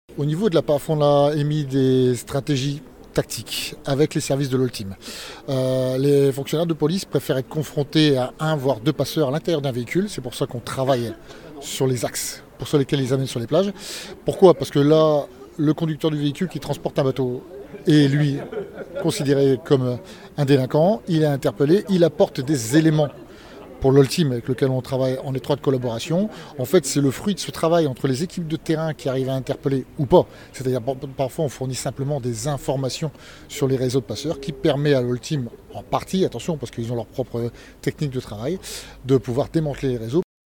Au niveau de la PAF, on a émis des stratégies tactiques avec les services de l'Oltim. Les fonctionnaires de police préfèrent être confrontés à un voire deux passeurs à l'intérieur d'un véhicule. C'est pour ça qu'on travaille sur les axes pour ceux lesquels ils amènent sur les plages. Pourquoi ? Parce que là, le conducteur du véhicule qui transporte un bateau est lui considéré comme un délinquant. Il est interpellé, il apporte des éléments pour l'Oltim avec lequel on travaille en étroite collaboration. En fait, c'est le fruit de ce travail entre les équipes de terrain qui arrivent à interpeller ou pas. C'est-à-dire parfois on fournit simplement des informations sur les réseaux de passeurs qui permet à l'Oltim, en partie, attention parce qu'ils ont leur propre technique de travail, de pouvoir démanteler les réseaux.